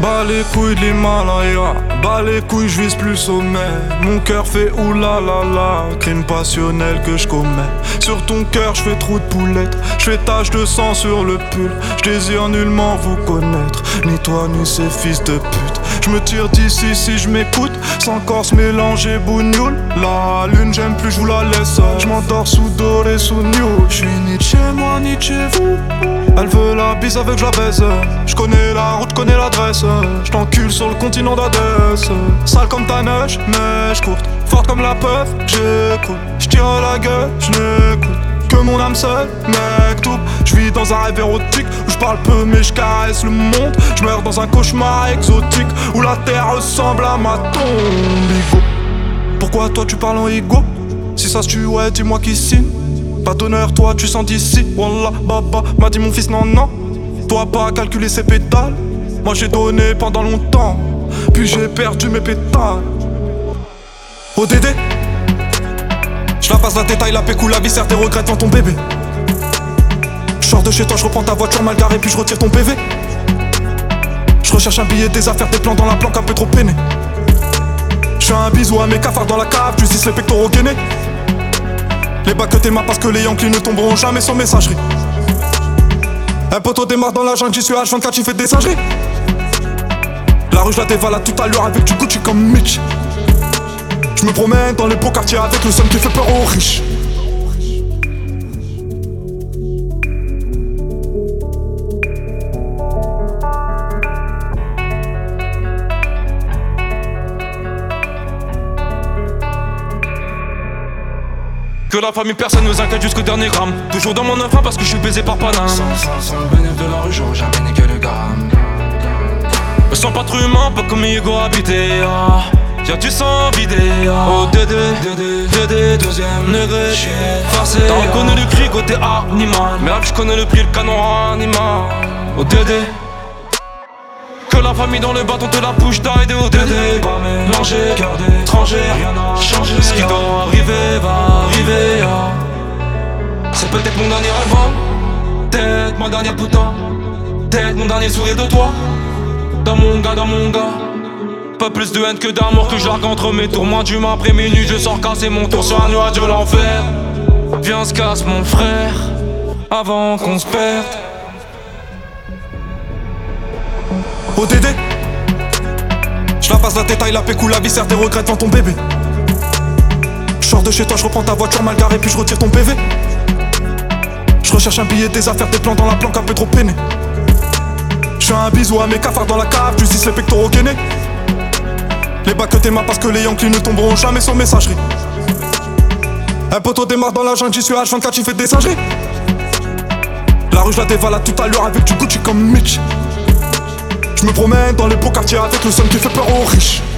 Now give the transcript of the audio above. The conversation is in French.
Bas les couilles de l'Himalaya, bas les couilles, je vise plus sommet. Mon cœur fait oulalala, crime passionnel que je commets. Sur ton cœur, je fais trou de poulette, je fais tache de sang sur le pull. Je désire nullement vous connaître, ni toi ni ces fils de pute. Je me tire d'ici si je m'écoute, sans corse mélanger bougnoule. La lune j'aime plus, je vous la laisse. Je m'endors sous doré, sous new. Je suis ni de chez moi ni de chez vous. Elle veut la bise avec je la baise. Je connais la route, je connais l'adresse. Je t'encule sur le continent d'Adès. Sale comme ta neige, neige courte. Forte comme la peuf, j'écoute. Je tire la gueule, je n'écoute que mon âme seule, mec tout. Je vis dans un rêve érotique où je parle peu mais je caresse le monde. Je meurs dans un cauchemar exotique où la terre ressemble à ma tombe. Ego. Pourquoi toi tu parles en ego? Si ça se tue, ouais, dis-moi qui signe. Pas d'honneur, toi tu sens d'ici. Wallah, baba, m'a dit mon fils, non, non. Toi pas calculer ses pétales. Moi j'ai donné pendant longtemps, puis j'ai perdu mes pétales. ODD, je la passe la détail, la pécou, la viscère, tes regrets devant ton bébé. Je sors de chez toi, je reprends ta voiture mal garée, puis je retire ton PV. Je recherche un billet, des affaires, des plans dans la planque un peu trop peiné. Je fais un bisou à mes cafards dans la cave, tu dis les pectoraux gainés. Les bacs que t'aimas parce que les Yankees ne tomberont jamais sans messagerie. Un poteau démarre dans la jungle, j'y suis H24, j'y fais des singeries. La rue je la dévalade tout à l'heure avec du Gucci comme Mitch. Je me promène dans les beaux quartiers avec le son qui fait peur aux riches. Que la famille, personne nous inquiète jusqu'au dernier gramme. Toujours dans mon enfant parce que je suis baisé par Paname. Sans le bénéfice de la rue, j'aurais jamais niqué le gramme. Me sens pas trop humain, pas comme Hugo habité. Y'a du sang vidé. Oh Dédé, deuxième degré. Farcé. T'as reconnu le cri côté animal. Mais là je connais le prix, le canon animal. Oh Dédé. Que la famille dans le bâton te la bouche d'aide. Oh Dédé. Pas mélangé, cœur d'étranger, rien n'a changé. Ce qui doit arriver va arriver. C'est peut-être mon dernier rêve, peut-être ma dernière putain, peut-être mon dernier sourire de toi. Dans mon gars, pas plus de haine que d'amour que je largue entre mes tours. Moins d'humain après minuit, je sors casser mon tour sur un nuage de l'enfer. Viens se casse mon frère, avant qu'on se perde. ODD, je la passe la détail, la pécou, la viscère, tes regrets devant ton bébé. Je sors de chez toi, je reprends ta voiture mal garée, puis je retire ton PV. Je recherche un billet, des affaires, des plans dans la planque un peu trop peiné. Je fais un bisou à mes cafards dans la cave, tu dis les pectoraux gainés. Les bacs que t'aimas parce que les Yankees ne tomberont jamais sans messagerie. Un poteau démarre dans la jungle, j'y suis H24, j'y fais des singeries. La rue je la dévalade tout à l'heure avec du Gucci comme Mitch. Je me promène dans les beaux quartiers avec le son qui fait peur aux riches.